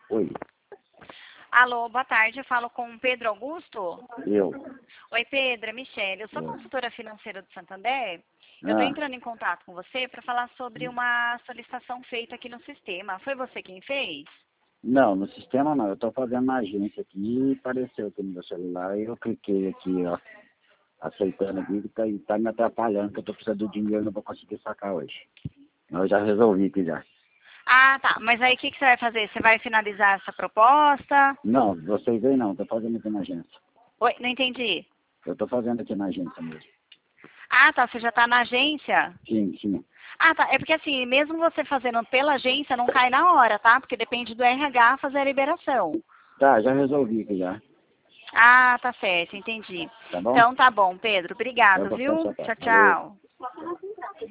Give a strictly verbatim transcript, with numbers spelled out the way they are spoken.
Oi, Alô, boa tarde. Eu falo com o Pedro Augusto. eu. Oi, Pedro, é Michele. Eu sou É. consultora financeira do Santander. Eu estou Ah, entrando em contato com você para falar sobre uma solicitação feita aqui no sistema. Foi você quem fez? não, no sistema não. Eu estou fazendo na agência aqui e apareceu aqui no meu celular e eu cliquei aqui, ó, aceitando aqui que tá, e tá me atrapalhando, que eu estou precisando do dinheiro e não vou conseguir sacar hoje. Mas eu já resolvi aqui já. Ah, tá. Mas aí o que, que você vai fazer? Você vai finalizar essa proposta? Não, vocês aí não, estou fazendo aqui na agência. Oi, não entendi. Eu estou fazendo aqui na agência mesmo. Ah, tá. Você já está na agência? Sim, sim. Ah, tá. É porque assim, mesmo você fazendo pela agência, não cai na hora, tá? Porque depende do R H fazer a liberação. Tá, já resolvi aqui já. Ah, tá certo, entendi. Tá bom? Então tá bom, Pedro. Eu Obrigado, vou ficar viu? só. Tchau, Valeu. tchau.